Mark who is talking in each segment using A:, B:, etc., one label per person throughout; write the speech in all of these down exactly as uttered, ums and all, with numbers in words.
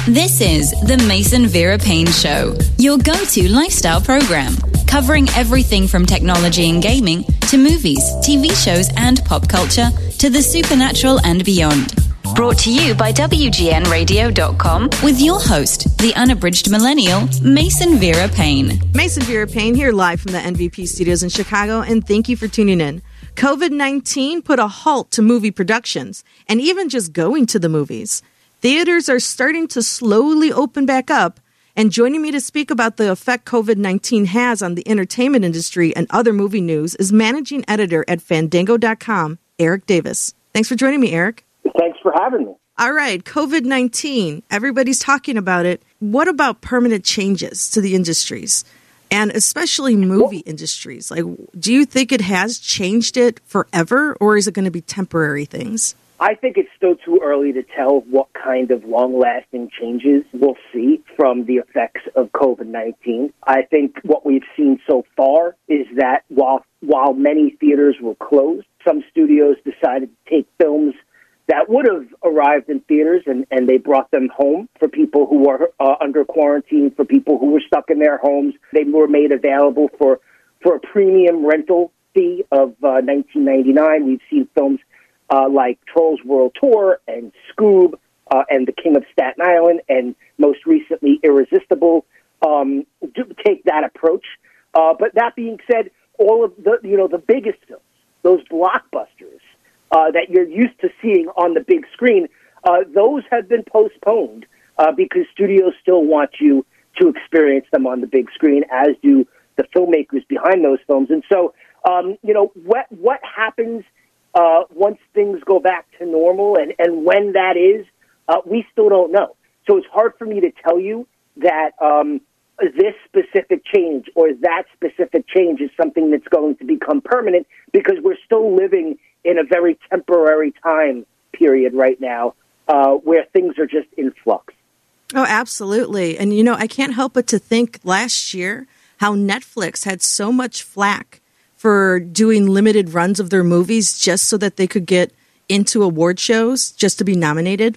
A: This is the Mason Vera Payne Show, your go-to lifestyle program, covering everything from technology and gaming to movies, T V shows, and pop culture to the supernatural and beyond. Brought to you by W G N radio dot com with your host, the unabridged millennial, Mason Vera Payne.
B: Mason Vera Payne here live from the N V P studios in Chicago, and thank you for tuning in. covid nineteen put a halt to movie productions and even just going to the movies. Theaters are starting to slowly open back up, and joining me to speak about the effect covid nineteen has on the entertainment industry and other movie news is managing editor at Fandango dot com, Eric Davis. Thanks for joining me, Eric.
C: Thanks for having me.
B: All right, covid nineteen, everybody's talking about it. What about permanent changes to the industries, and especially movie well, industries? Like, do you think it has changed it forever, or is it going to be temporary things?
C: I think it's still too early to tell what kind of long-lasting changes we'll see from the effects of covid nineteen. I think what we've seen so far is that while while many theaters were closed, some studios decided to take films that would have arrived in theaters and, and they brought them home for people who were uh, under quarantine, for people who were stuck in their homes. They were made available for, for a premium rental fee of uh, nineteen ninety-nine. We've seen films Uh, like Trolls World Tour and Scoob uh, and The King of Staten Island and most recently Irresistible um, do take that approach. Uh, but that being said, all of the you know the biggest films, those blockbusters uh, that you're used to seeing on the big screen, uh, those have been postponed uh, because studios still want you to experience them on the big screen, as do the filmmakers behind those films. And so, um, you know, what what happens Uh, once things go back to normal, and, and when that is, uh, we still don't know. So it's hard for me to tell you that um, this specific change or that specific change is something that's going to become permanent, because we're still living in a very temporary time period right now uh, where things are just in flux.
B: Oh, absolutely. And, you know, I can't help but to think last year how Netflix had so much flack for doing limited runs of their movies just so that they could get into award shows, just to be nominated.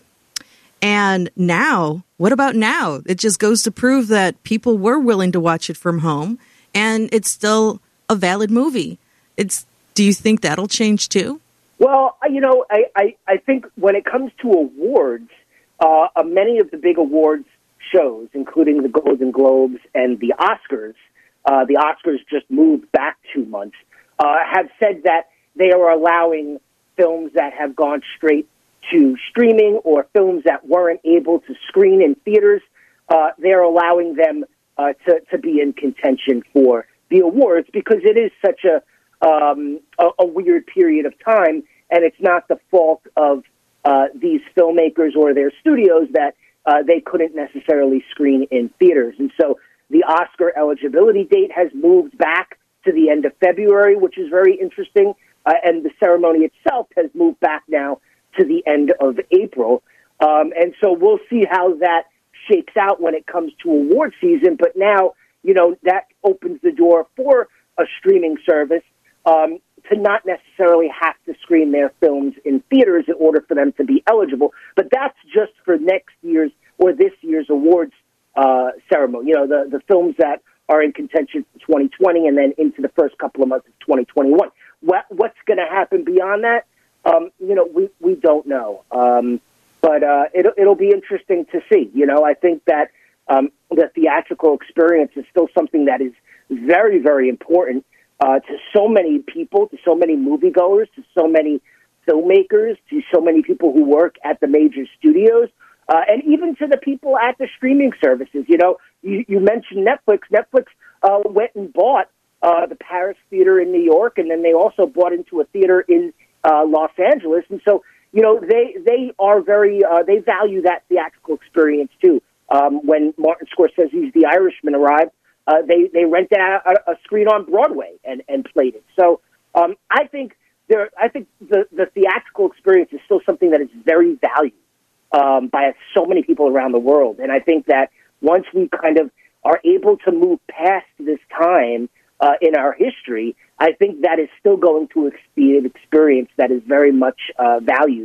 B: And now, what about now? It just goes to prove that people were willing to watch it from home, and it's still a valid movie. It's. Do you think that'll change too?
C: Well, you know, I, I, I think when it comes to awards, uh, uh, many of the big awards shows, including the Golden Globes and the Oscars, Uh, the Oscars just moved back two months, uh, have said that they are allowing films that have gone straight to streaming or films that weren't able to screen in theaters. Uh, they're allowing them uh, to, to be in contention for the awards, because it is such a, um, a, a weird period of time, and it's not the fault of uh, these filmmakers or their studios that uh, they couldn't necessarily screen in theaters. And so the Oscar eligibility date has moved back to the end of February, which is very interesting, uh, and the ceremony itself has moved back now to the end of April. Um, and so we'll see how that shakes out when it comes to award season. But now, you know, that opens the door for a streaming service um, to not necessarily have to screen their films in theaters in order for them to be eligible. But that's just for next year's or this year's awards Uh, ceremony, you know, the, the films that are in contention for twenty twenty and then into the first couple of months of twenty twenty-one. What, what's going to happen beyond that? Um, you know, we, we don't know. Um, but uh, it'll, it'll be interesting to see. You know, I think that um, the theatrical experience is still something that is very, very important uh, to so many people, to so many moviegoers, to so many filmmakers, to so many people who work at the major studios. Uh, and even to the people at the streaming services. You know, you, you mentioned Netflix. Netflix uh, went and bought uh, the Paris Theater in New York, and then they also bought into a theater in uh, Los Angeles. And so, you know, they they are very uh, they value that theatrical experience too. Um, when Martin Scorsese's The Irishman arrived, uh, they they rented a, a screen on Broadway and, and played it. So um, I think there I think the the theatrical experience is still something that is very valued Um, by so many people around the world. And I think that once we kind of are able to move past this time uh, in our history, I think that is still going to be an experience that is very much uh, valued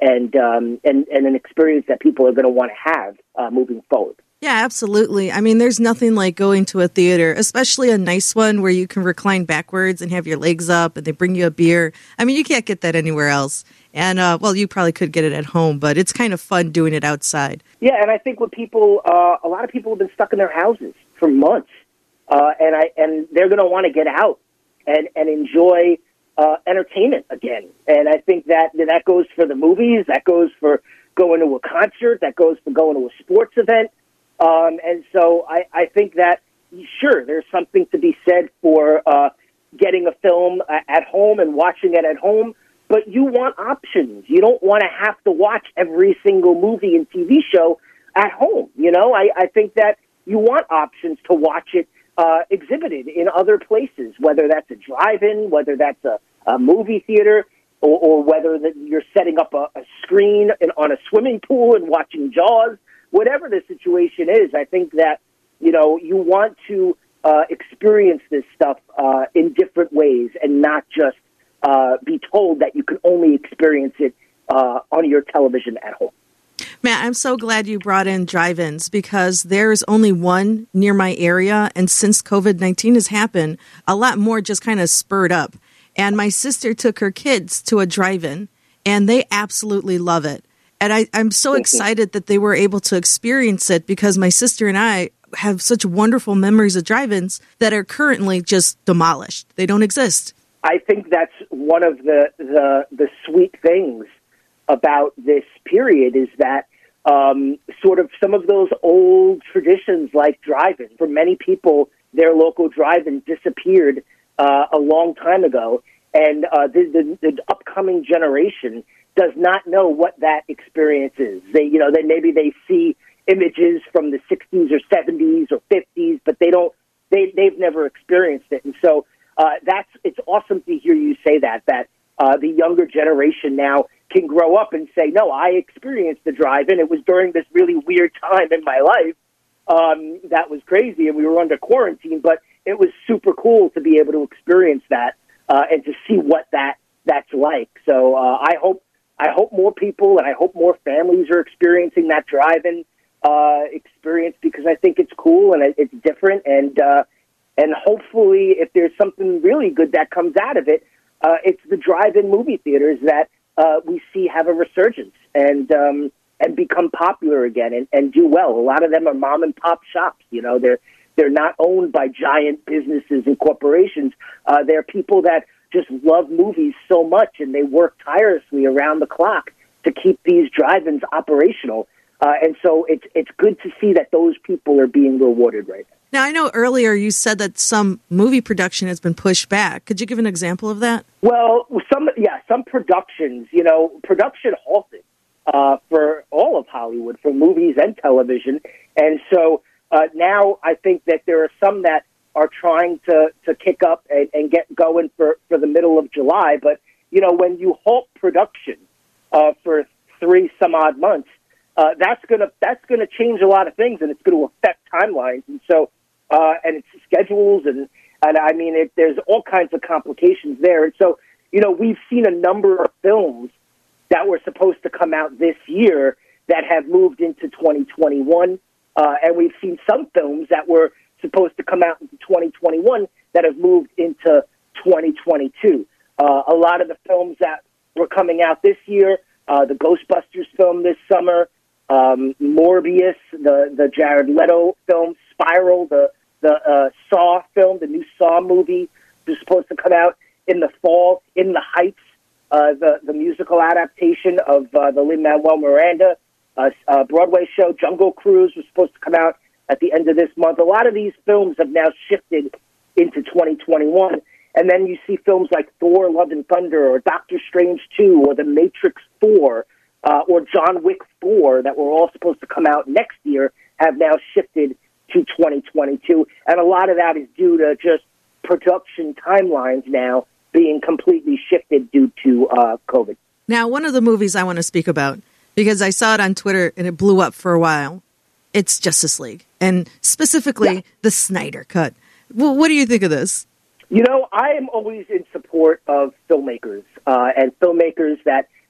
C: and um, and and an experience that people are going to want to have uh, moving forward.
B: Yeah, absolutely. I mean, there's nothing like going to a theater, especially a nice one where you can recline backwards and have your legs up and they bring you a beer. I mean, you can't get that anywhere else. And, uh, well, you probably could get it at home, but it's kind of fun doing it outside.
C: Yeah, and I think what people, uh, a lot of people have been stuck in their houses for months, uh, and I and they're going to want to get out and, and enjoy uh, entertainment again. And I think that that goes for the movies, that goes for going to a concert, that goes for going to a sports event. Um, and so I, I think that, sure, there's something to be said for uh, getting a film at home and watching it at home, but you want options. You don't want to have to watch every single movie and T V show at home. You know, I, I think that you want options to watch it uh, exhibited in other places, whether that's a drive-in, whether that's a, a movie theater, or, or whether that you're setting up a, a screen in, on a swimming pool and watching Jaws. Whatever the situation is, I think that, you know, you want to uh, experience this stuff uh, in different ways and not just uh, be told that you can only experience it uh, on your television at home.
B: Matt, I'm so glad you brought in drive-ins because there's only one near my area. And since COVID nineteen has happened, a lot more just kind of spurred up. And my sister took her kids to a drive-in, and they absolutely love it. And I, I'm so excited that they were able to experience it because my sister and I have such wonderful memories of drive-ins that are currently just demolished. They don't exist.
C: I think that's one of the, the, the sweet things about this period is that um, sort of some of those old traditions like drive-in, for many people, their local drive-in disappeared uh, a long time ago. And uh, the, the, the upcoming generation does not know what that experience is. They, you know, they maybe they see images from the sixties or seventies or fifties, but they don't. They they've never experienced it, and so uh, that's it's awesome to hear you say that. That uh, the younger generation now can grow up and say, "No, I experienced the drive-in. It was during this really weird time in my life um, that was crazy, and we were under quarantine, but it was super cool to be able to experience that uh, and to see what that that's like." So uh, I hope. I hope more people and I hope more families are experiencing that drive-in uh, experience because I think it's cool and it's different. And uh, and hopefully, if there's something really good that comes out of it, uh, it's the drive-in movie theaters that uh, we see have a resurgence and um, and become popular again and, and do well. A lot of them are mom and pop shops. You know, they're they're not owned by giant businesses and corporations. Uh, they're people that just love movies so much, and they work tirelessly around the clock to keep these drive-ins operational. Uh, and so it's it's good to see that those people are being rewarded right now.
B: Now, I know earlier you said that some movie production has been pushed back. Could you give an example of that?
C: Well, some yeah, some productions, you know, production halted uh, for all of Hollywood, for movies and television. And so uh, now I think that there are some that are trying to, to kick up and, and get going for, for the middle of July. But, you know, when you halt production uh, for three some odd months, uh, that's going to that's gonna change a lot of things, and it's going to affect timelines. And so, uh, and it's schedules, and, and I mean, it, there's all kinds of complications there. And so, you know, we've seen a number of films that were supposed to come out this year that have moved into twenty twenty-one. Uh, and we've seen some films that were supposed to come out into twenty twenty-one that have moved into twenty twenty-two. Uh, a lot of the films that were coming out this year, uh, the Ghostbusters film this summer, um, Morbius, the, the Jared Leto film, Spiral, the, the uh, Saw film, the new Saw movie was supposed to come out in the fall. In the Heights, uh, the, the musical adaptation of uh, the Lin-Manuel Miranda uh, uh, Broadway show, Jungle Cruise, was supposed to come out at the end of this month. A lot of these films have now shifted into twenty twenty-one. And then you see films like Thor, Love and Thunder, or Doctor Strange two, or The Matrix four, uh, or John Wick four, that were all supposed to come out next year, have now shifted to twenty twenty-two. And a lot of that is due to just production timelines now being completely shifted due to uh, COVID.
B: Now, one of the movies I want to speak about, because I saw it on Twitter and it blew up for a while, it's Justice League, and specifically yeah. the Snyder Cut. Well, what do you think of this?
C: You know, I am always in support of filmmakers uh, and filmmakers that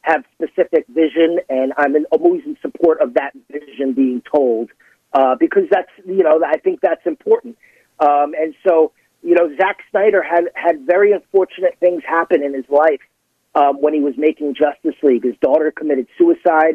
C: have specific vision, and I'm in, always in support of that vision being told, uh, because that's, you know, I think that's important. Um, and so, you know, Zack Snyder had, had very unfortunate things happen in his life um, when he was making Justice League. His daughter committed suicide.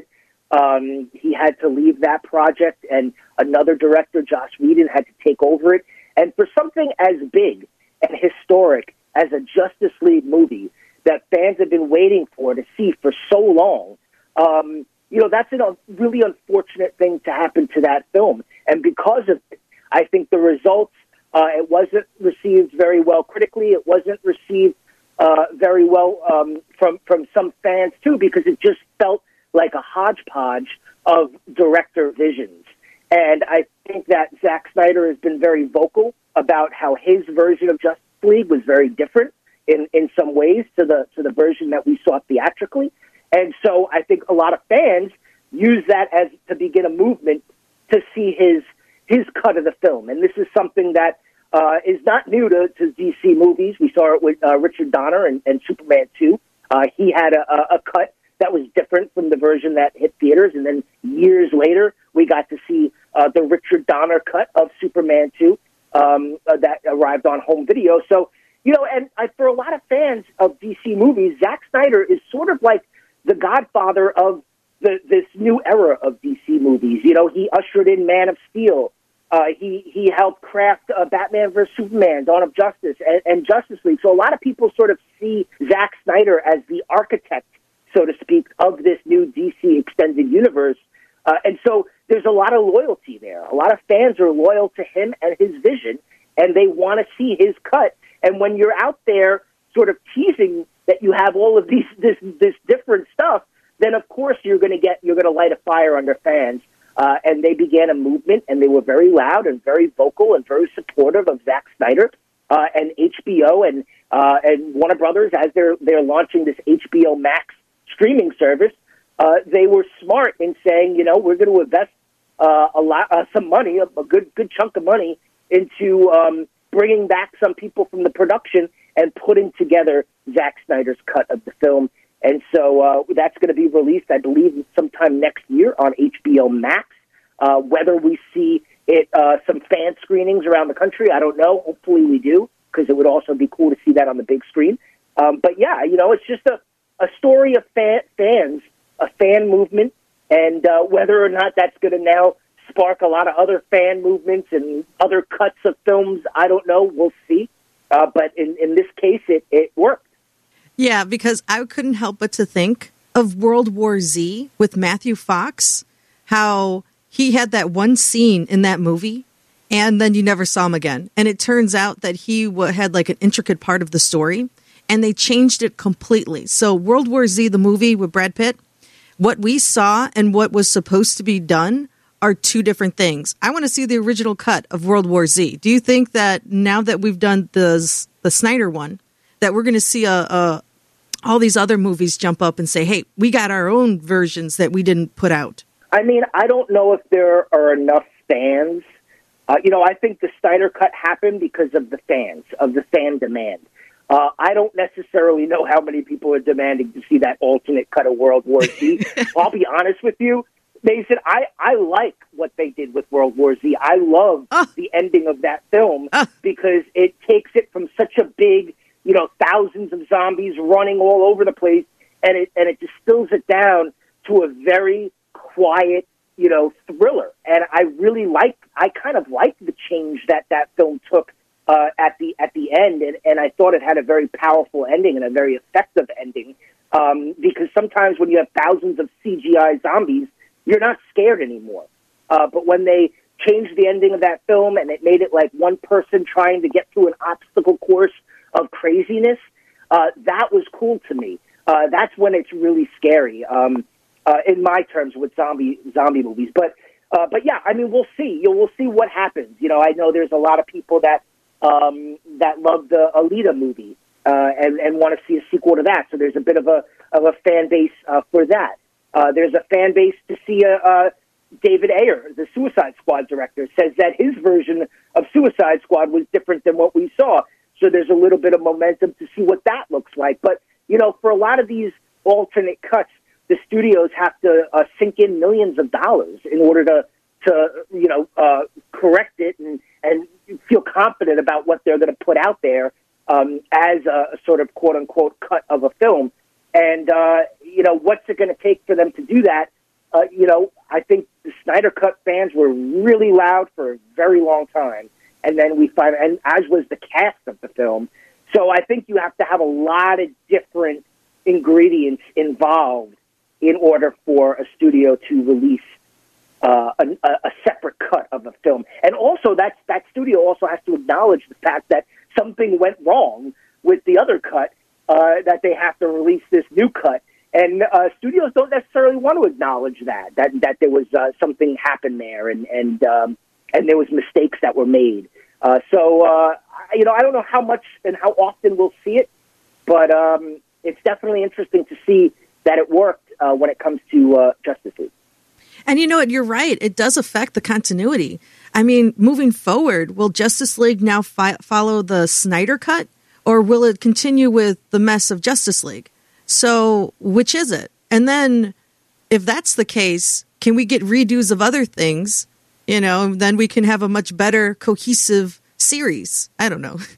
C: Um, he had to leave that project, and another director, Joss Whedon, had to take over it. And for something as big and historic as a Justice League movie that fans have been waiting for to see for so long, um, you know, that's a really unfortunate thing to happen to that film. And because of it, I think the results, uh, it wasn't received very well critically. It wasn't received uh, very well um, from, from some fans, too, because it just felt like a hodgepodge of director visions. And I think that Zack Snyder has been very vocal about how his version of Justice League was very different in, in some ways to the to the version that we saw theatrically. And so I think a lot of fans use that as to begin a movement to see his his cut of the film. And this is something that uh, is not new to, to D C movies. We saw it with uh, Richard Donner and, and Superman two. Uh, he had a, a cut that was different from the version that hit theaters. And then years later, we got to see uh, the Richard Donner cut of Superman two um, uh, that arrived on home video. So, you know, and uh, for a lot of fans of D C movies, Zack Snyder is sort of like the godfather of the, this new era of D C movies. You know, he ushered in Man of Steel. Uh, he, he helped craft uh, Batman versus Superman, Dawn of Justice, and, and Justice League. So a lot of people sort of see Zack Snyder as the architect, so to speak, of this new D C extended universe. Uh, and so there's a lot of loyalty there. A lot of fans are loyal to him and his vision, and they want to see his cut. And when you're out there sort of teasing that you have all of these this this different stuff, then of course you're going to get you're going to light a fire under fans. Uh, and they began a movement, and they were very loud and very vocal and very supportive of Zack Snyder uh, and H B O and uh, and Warner Brothers as they're they're launching this H B O Max streaming service. Uh, they were smart in saying, you know, we're going to invest uh, a lot, uh, some money, a, a good good chunk of money into um, bringing back some people from the production and putting together Zack Snyder's cut of the film. And so uh, that's going to be released, I believe, sometime next year on H B O Max. Uh, whether we see it, uh, some fan screenings around the country, I don't know. Hopefully we do, because it would also be cool to see that on the big screen. Um, but yeah, you know, it's just a, a story of fan, fans, a fan movement, and uh, whether or not that's going to now spark a lot of other fan movements and other cuts of films, I don't know. We'll see. Uh, but in, in this case, it, it worked.
B: Yeah, because I couldn't help but to think of World War Z with Matthew Fox, how he had that one scene in that movie, and then you never saw him again. And it turns out that he w- had like an intricate part of the story, and they changed it completely. So World War Z, the movie with Brad Pitt, what we saw and what was supposed to be done are two different things. I want to see the original cut of World War Z. Do you think that now that we've done the the Snyder one, that we're going to see a, a all these other movies jump up and say, hey, we got our own versions that we didn't put out?
C: I mean, I don't know if there are enough fans. Uh, you know, I think the Snyder cut happened because of the fans, of the fan demand. Uh, I don't necessarily know how many people are demanding to see that alternate cut of World War Z. I'll be honest with you, Mason, I, I like what they did with World War Z. I love uh, the ending of that film uh, because it takes it from such a big, you know, thousands of zombies running all over the place, and it and it distills it down to a very quiet, you know, thriller. And I really like, I kind of like the change that that film took uh, at the at the end, and, and I thought it had a very powerful ending and a very effective ending, um, because sometimes when you have thousands of C G I zombies, you're not scared anymore. Uh, but when they changed the ending of that film and it made it like one person trying to get through an obstacle course of craziness, uh, that was cool to me. Uh, that's when it's really scary, um, uh, in my terms, with zombie zombie movies. But uh, but yeah, I mean, we'll see. You know, we'll see what happens. You know, I know there's a lot of people that um, that love the Alita movie uh, and and want to see a sequel to that. So there's a bit of a of a fan base uh, for that. Uh, there's a fan base to see a. Uh, David Ayer, the Suicide Squad director, says that his version of Suicide Squad was different than what we saw. So there's a little bit of momentum to see what that looks like. But, you know, for a lot of these alternate cuts, the studios have to uh, sink in millions of dollars in order to, to you know, uh, correct it and, and feel confident about what they're going to put out there um, as a sort of quote-unquote cut of a film. And, uh, you know, what's it going to take for them to do that? Uh, you know, I think the Snyder Cut fans were really loud for a very long time. And then we find, and as was the cast of the film. So I think you have to have a lot of different ingredients involved in order for a studio to release uh, a, a separate cut of a film. And also, that, that studio also has to acknowledge the fact that something went wrong with the other cut, uh, that they have to release this new cut. And uh, studios don't necessarily want to acknowledge that, that, that there was uh, something happened there and, and, um, and there was mistakes that were made. Uh, so, uh, you know, I don't know how much and how often we'll see it, but um, it's definitely interesting to see that it worked uh, when it comes to uh, Justice League.
B: And you know what? You're right. It does affect the continuity. I mean, moving forward, will Justice League now fi- follow the Snyder Cut, or will it continue with the mess of Justice League? So which is it? And then if that's the case, can we get redos of other things? You know, then we can have a much better cohesive series. I don't know.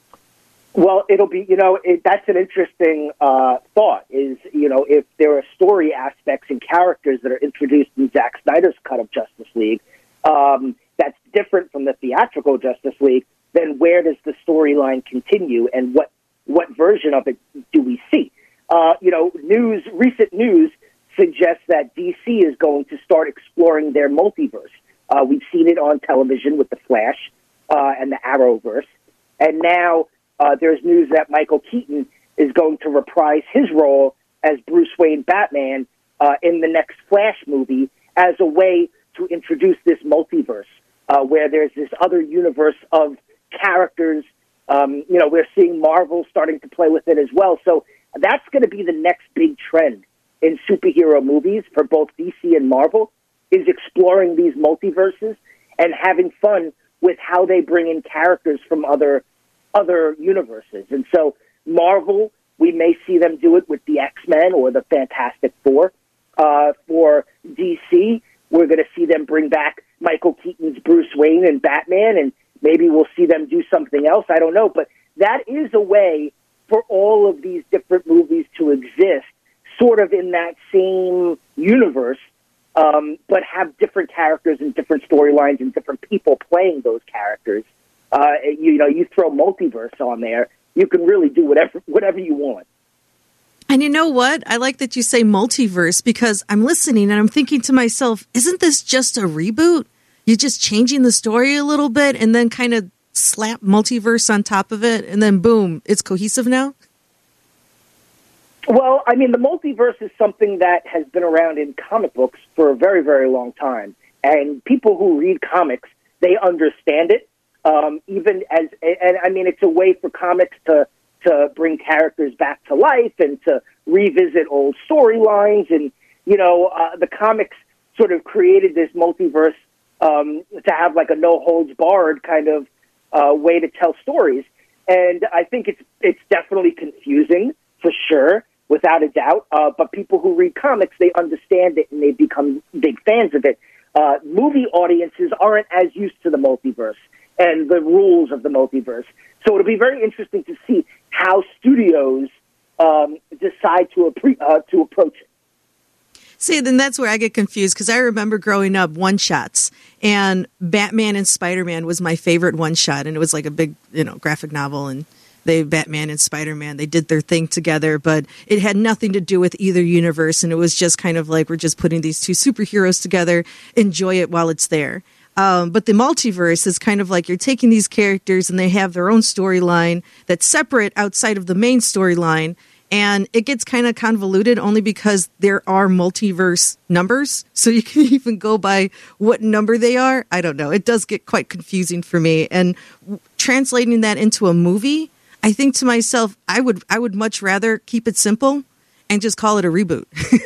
C: Well, it'll be, you know, it, that's an interesting uh, thought is, you know, if there are story aspects and characters that are introduced in Zack Snyder's cut of Justice League um, that's different from the theatrical Justice League, then where does the storyline continue and what, what version of it do we see? Uh, you know, news, recent news suggests that D C is going to start exploring their multiverse. Uh, we've seen it on television with The Flash uh, and the Arrowverse. And now uh, there's news that Michael Keaton is going to reprise his role as Bruce Wayne Batman uh, in the next Flash movie as a way to introduce this multiverse uh, where there's this other universe of characters. Um, you know, we're seeing Marvel starting to play with it as well. So that's going to be the next big trend in superhero movies for both D C and Marvel, is exploring these multiverses and having fun with how they bring in characters from other other universes. And so Marvel, we may see them do it with the X-Men or the Fantastic Four. Uh, for D C, we're going to see them bring back Michael Keaton's Bruce Wayne and Batman, and maybe we'll see them do something else. I don't know. But that is a way for all of these different movies to exist sort of in that same universe, Um, but have different characters and different storylines and different people playing those characters. Uh, you, you know, you throw multiverse on there, you can really do whatever whatever you want.
B: And you know what? I like that you say multiverse, because I'm listening and I'm thinking to myself, isn't this just a reboot? You're just changing the story a little bit and then kind of slap multiverse on top of it, and then boom, it's cohesive now?
C: Well, I mean, the multiverse is something that has been around in comic books for a very, very long time. And people who read comics, they understand it. Um, even as, and I mean, it's a way for comics to, to bring characters back to life and to revisit old storylines. And, you know, uh, the comics sort of created this multiverse um, to have like a no-holds-barred kind of uh, way to tell stories. And I think it's it's definitely confusing, for sure, without a doubt. Uh, but people who read comics, they understand it and they become big fans of it. Uh, movie audiences aren't as used to the multiverse and the rules of the multiverse. So it'll be very interesting to see how studios um, decide to, appre- uh, to approach it.
B: See, then that's where I get confused, because I remember growing up one-shots, and Batman and Spider-Man was my favorite one-shot, and it was like a big, you know, graphic novel, and they, Batman and Spider-Man, they did their thing together, but it had nothing to do with either universe, and it was just kind of like, we're just putting these two superheroes together, enjoy it while it's there. Um, but the multiverse is kind of like you're taking these characters, and they have their own storyline that's separate outside of the main storyline, and it gets kind of convoluted only because there are multiverse numbers. So you can even go by what number they are. I don't know. It does get quite confusing for me. And translating that into a movie, I think to myself, I would I would much rather keep it simple and just call it a reboot.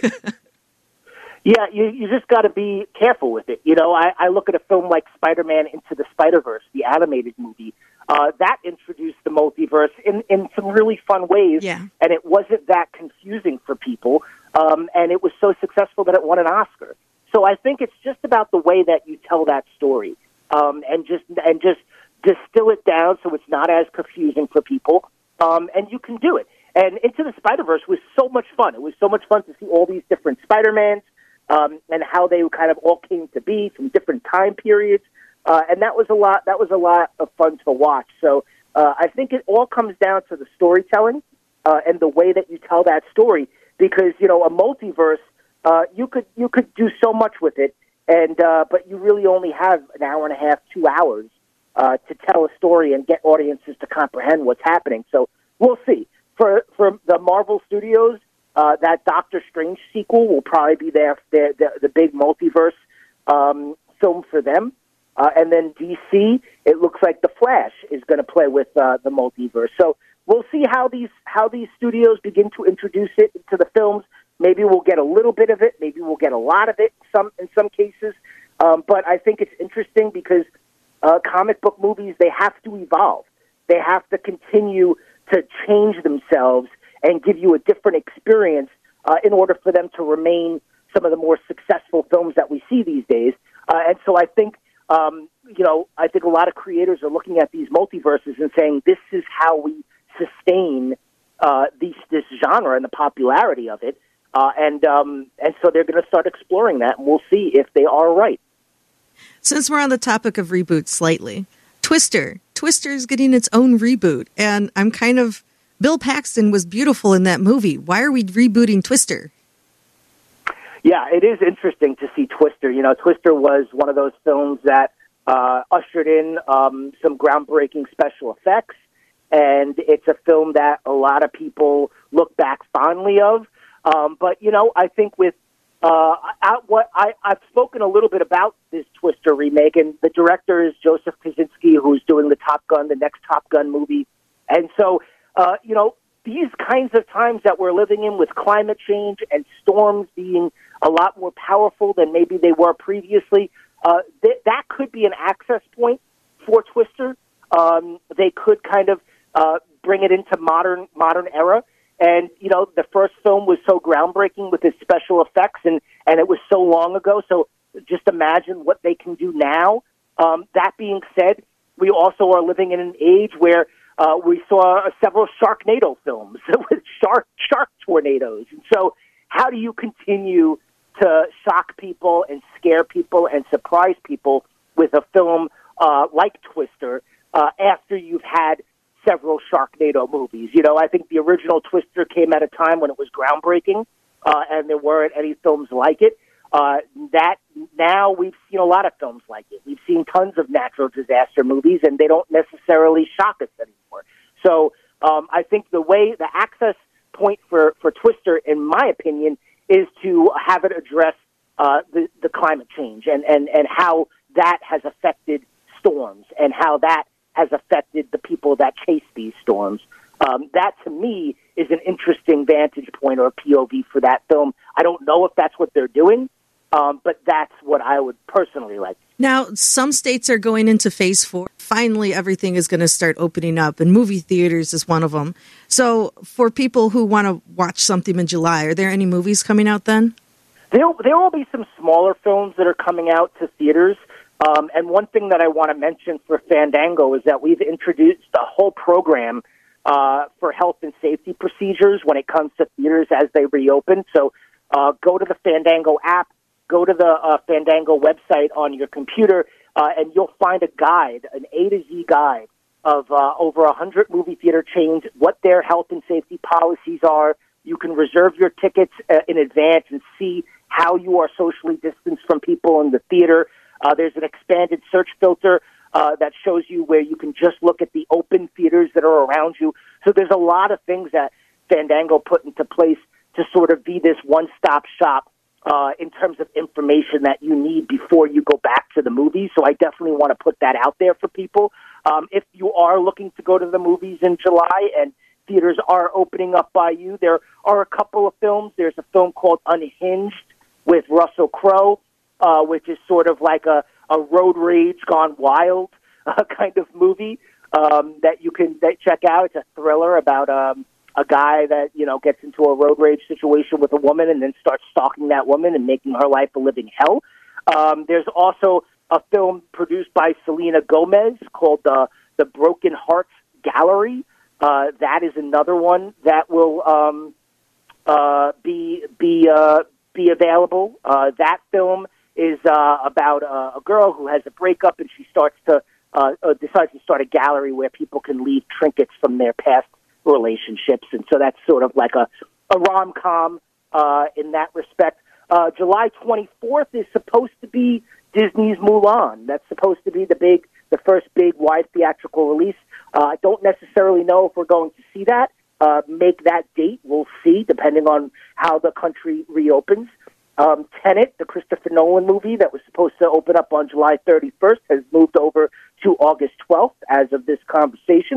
C: Yeah, you, you just got to be careful with it. You know, I, I look at a film like Spider-Man Into the Spider-Verse, the animated movie. Uh, that introduced the multiverse in, in some really fun ways,
B: yeah.
C: and it wasn't that confusing for people, um, and it was so successful that it won an Oscar. So I think it's just about the way that you tell that story, um, and just and just distill it down so it's not as confusing for people, um, and you can do it. And Into the Spider-Verse was so much fun. It was so much fun to see all these different Spider-Mans um, and how they kind of all came to be from different time periods. Uh, and that was a lot. That was a lot of fun to watch. So uh, I think it all comes down to the storytelling uh, and the way that you tell that story. Because you know, a multiverse, uh, you could you could do so much with it, and uh, but you really only have an hour and a half, two hours uh, to tell a story and get audiences to comprehend what's happening. So we'll see. For for the Marvel Studios, uh, that Doctor Strange sequel will probably be their, their, the the big multiverse um, film for them. Uh, and then D C, it looks like The Flash is going to play with uh, the multiverse. So we'll see how these how these studios begin to introduce it into the films. Maybe we'll get a little bit of it. Maybe we'll get a lot of it. Some in some cases, um, but I think it's interesting because uh, comic book movies, they have to evolve. They have to continue to change themselves and give you a different experience uh, in order for them to remain some of the more successful films that we see these days. Uh, and so I think, um, you know, I think a lot of creators are looking at these multiverses and saying this is how we sustain uh, these, this genre and the popularity of it. Uh, and um, and so they're going to start exploring that, and we'll see if they are right.
B: Since we're on the topic of reboots slightly, Twister. Twister is getting its own reboot, and I'm kind of... Bill Paxton was beautiful in that movie. Why are we rebooting Twister?
C: Yeah, it is interesting to see Twister. You know, Twister was one of those films that uh, ushered in um, some groundbreaking special effects, and it's a film that a lot of people look back fondly of. Um, but, you know, I think with Uh, I, what I, I've spoken a little bit about this Twister remake, and the director is Joseph Kosinski, who's doing the Top Gun, the next Top Gun movie. And so, uh, you know, these kinds of times that we're living in with climate change and storms being a lot more powerful than maybe they were previously, uh, th- that could be an access point for Twister. Um, they could kind of uh, bring it into modern modern era. And, you know, the first film was so groundbreaking with its special effects, and, and it was so long ago. So just imagine what they can do now. Um, that being said, we also are living in an age where uh, we saw uh, several Sharknado films with shark shark tornadoes. And so how do you continue to shock people and scare people and surprise people with a film uh, like Twister uh, after you've had several Sharknado movies? You know, I think the original Twister came at a time when it was groundbreaking, uh, and there weren't any films like it. Uh, that now we've seen a lot of films like it. We've seen tons of natural disaster movies, and they don't necessarily shock us anymore. So um, I think the way, the access point for, for Twister, in my opinion, is to have it address uh, the, the climate change and, and, and how that has affected storms and how that has affected the people that chase these storms. Um, that, to me, is an interesting vantage point or P O V for that film. I don't know if that's what they're doing, um, but that's what I would personally like.
B: Now, some states are going into phase four. Finally, everything is going to start opening up, and movie theaters is one of them. So for people who want to watch something in July, are there any movies coming out then?
C: There, there will be some smaller films that are coming out to theaters. Um, and one thing that I want to mention for Fandango is that we've introduced a whole program uh, for health and safety procedures when it comes to theaters as they reopen. So uh, go to the Fandango app, go to the uh, Fandango website on your computer, uh, and you'll find a guide, an A to Z guide of uh, over one hundred movie theater chains, what their health and safety policies are. You can reserve your tickets uh, in advance and see how you are socially distanced from people in the theater. Uh, there's an expanded search filter uh, that shows you where you can just look at the open theaters that are around you. So there's a lot of things that Fandango put into place to sort of be this one-stop shop uh, in terms of information that you need before you go back to the movies. So I definitely want to put that out there for people. Um, if you are looking to go to the movies in July and theaters are opening up by you, there are a couple of films. There's a film called Unhinged with Russell Crowe, uh, which is sort of like a, a road rage gone wild uh, kind of movie. um, that you can that check out. It's a thriller about um, a guy that, you know, gets into a road rage situation with a woman and then starts stalking that woman and making her life a living hell. Um, there's also a film produced by Selena Gomez called the the Broken Hearts Gallery. Uh, that is another one that will um, uh, be be uh, be available. Uh, that film is uh, about uh, a girl who has a breakup, and she starts to uh, uh, decides to start a gallery where people can leave trinkets from their past relationships, and so that's sort of like a a rom-com uh, in that respect. Uh, July twenty-fourth is supposed to be Disney's Mulan. That's supposed to be the big, the first big wide theatrical release. Uh, I don't necessarily know if we're going to see that. Uh, make that date. We'll see, depending on how the country reopens. Um, Tenet, the Christopher Nolan movie that was supposed to open up on July thirty-first, has moved over to August twelfth as of this conversation.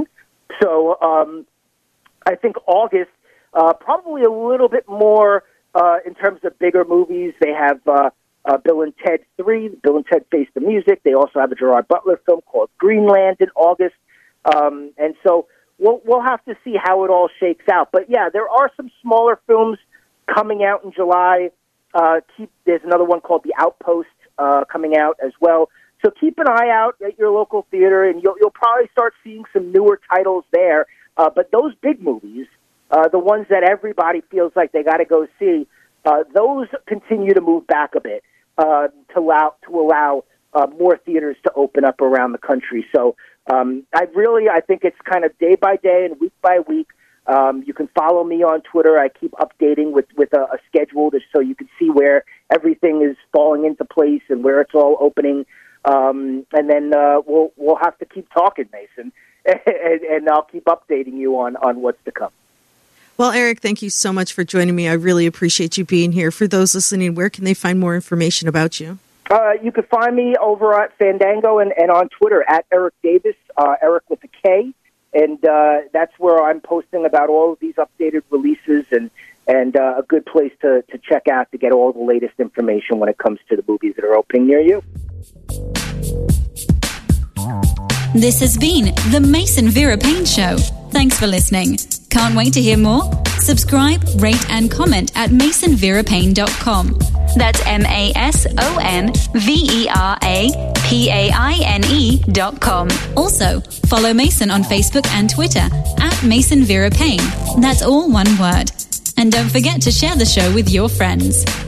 C: So um, I think August, uh, probably a little bit more uh, in terms of bigger movies. They have uh, uh, Bill and Ted three, Bill and Ted Face the Music. They also have a Gerard Butler film called Greenland in August. Um, and so we'll, we'll have to see how it all shakes out. But, yeah, there are some smaller films coming out in July. Uh, keep There's another one called The Outpost uh, coming out as well. So keep an eye out at your local theater, and you'll, you'll probably start seeing some newer titles there. Uh, but those big movies, uh, the ones that everybody feels like they got to go see, uh, those continue to move back a bit uh, to allow to allow uh, more theaters to open up around the country. So um, I really, I think it's kind of day by day and week by week. Um, you can follow me on Twitter. I keep updating with, with a, a schedule just so you can see where everything is falling into place and where it's all opening. Um, and then uh, we'll we'll have to keep talking, Mason, and, and I'll keep updating you on, on what's to come.
B: Well, Eric, thank you so much for joining me. I really appreciate you being here. For those listening, where can they find more information about you?
C: Uh, you can find me over at Fandango and, and on Twitter at Eric Davis, uh, Eric with a K. And uh, that's where I'm posting about all of these updated releases and, and uh, a good place to, to check out to get all the latest information when it comes to the movies that are opening near you.
A: This has been the Mason Vera Payne Show. Thanks for listening. Can't wait to hear more? Subscribe, rate, and comment at mason vera payne dot com. That's M A S O N V E R A P A I N E dot com. Also, follow Mason on Facebook and Twitter at Mason Vera Payne. That's all one word. And don't forget to share the show with your friends.